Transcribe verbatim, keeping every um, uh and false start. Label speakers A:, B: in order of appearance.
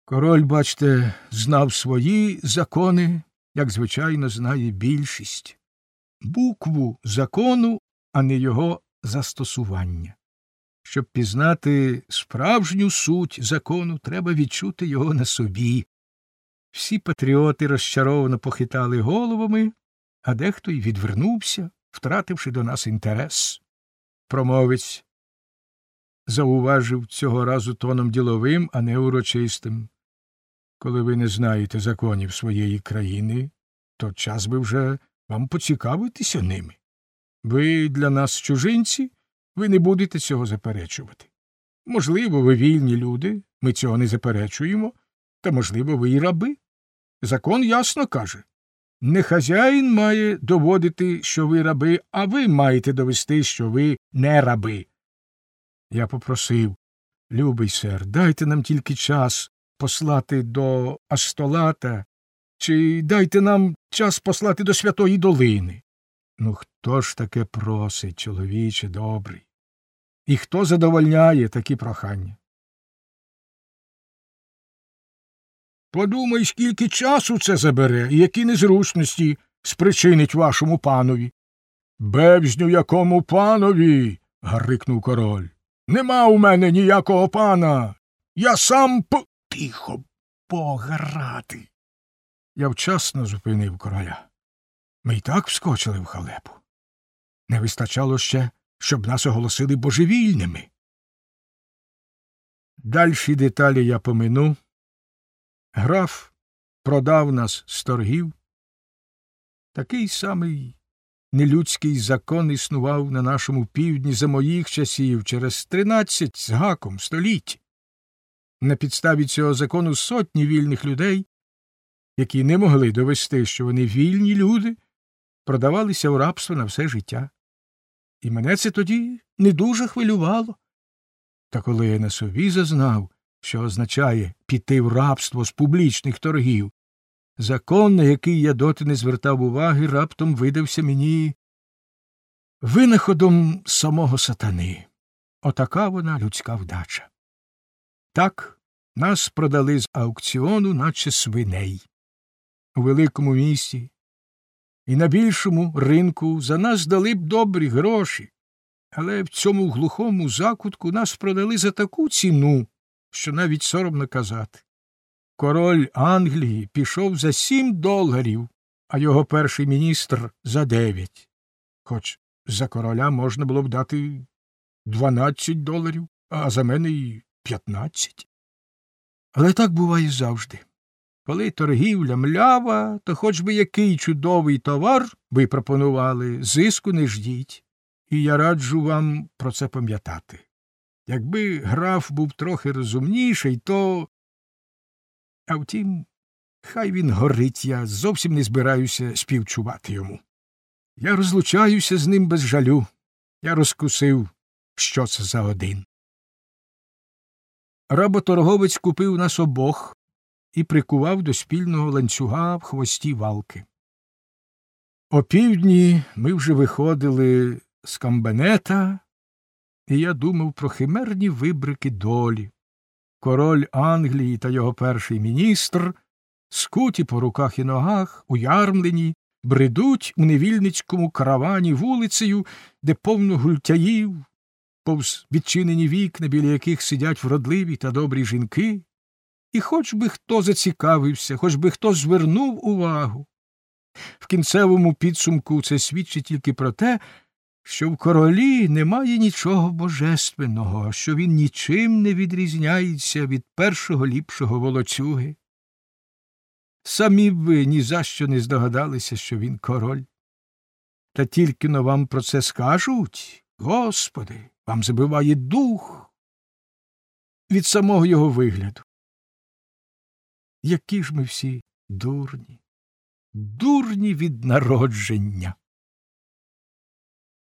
A: Король, бачте, знав свої закони, як, звичайно, знає більшість. Букву закону, а не його застосування. Щоб пізнати справжню суть закону, треба відчути його на собі. Всі патріоти розчаровано похитали головами, а дехто й відвернувся, втративши до нас інтерес. Промовець зауважив цього разу тоном діловим, а не урочистим. Коли ви не знаєте законів своєї країни, то час би вже вам поцікавитися ними. Ви для нас чужинці, ви не будете цього заперечувати. Можливо, ви вільні люди, ми цього не заперечуємо, та, можливо, ви і раби. Закон ясно каже. Не хазяїн має доводити, що ви раби, а ви маєте довести, що ви не раби. Я попросив, любий сер, дайте нам тільки час послати до Астолата, чи дайте нам час послати до Святої Долини. Ну, хто ж таке просить, чоловіче добрий? І хто задовольняє такі прохання? Подумай, скільки часу це забере і які незручності спричинить вашому панові. Бевзню якому панові, гарикнув король. Нема у мене ніякого пана. Я сам п... Тихо, Бога ради. Я вчасно зупинив короля. Ми й так вскочили в халепу. Не вистачало ще, щоб нас оголосили божевільними. Дальші деталі я помину. Граф продав нас з торгів. Такий самий нелюдський закон існував на нашому півдні за моїх часів через тринадцять з гаком століть. На підставі цього закону сотні вільних людей, які не могли довести, що вони вільні люди, продавалися у рабство на все життя. І мене це тоді не дуже хвилювало. Та коли я на собі зазнав, що означає піти в рабство з публічних торгів, закон, на який я доти не звертав уваги, раптом видався мені винаходом самого сатани. Отака вона людська вдача. Так, нас продали з аукціону, наче свиней. У великому місті і на більшому ринку за нас дали б добрі гроші, але в цьому глухому закутку нас продали за таку ціну, що навіть соромно казати. Король Англії пішов за сім доларів, а його перший міністр – за дев'ять. Хоч за короля можна було б дати дванадцять доларів, а за мене і п'ятнадцять. Але так буває завжди. Коли торгівля млява, то хоч би який чудовий товар ви пропонували, зиску не ждіть. І я раджу вам про це пам'ятати. Якби граф був трохи розумніший, то... А втім, хай він горить, я зовсім не збираюся співчувати йому. Я розлучаюся з ним без жалю. Я розкусив, що це за один. Работорговець купив нас обох і прикував до спільного ланцюга в хвості валки. О півдні ми вже виходили з камбанета, і я думав про химерні вибрики долі. Король Англії та його перший міністр, скуті по руках і ногах, уярмлені, бредуть у невільницькому каравані вулицею, де повно гультяїв, повз відчинені вікна, біля яких сидять вродливі та добрі жінки, і хоч би хто зацікавився, хоч би хто звернув увагу. В кінцевому підсумку це свідчить тільки про те, що в королі немає нічого божественного, що він нічим не відрізняється від першого ліпшого волоцюги. Самі б ви ні за що не здогадалися, що він король. Та тільки-но вам про це скажуть, Господи, вам забиває дух від самого його вигляду. Які ж ми всі дурні, дурні від народження.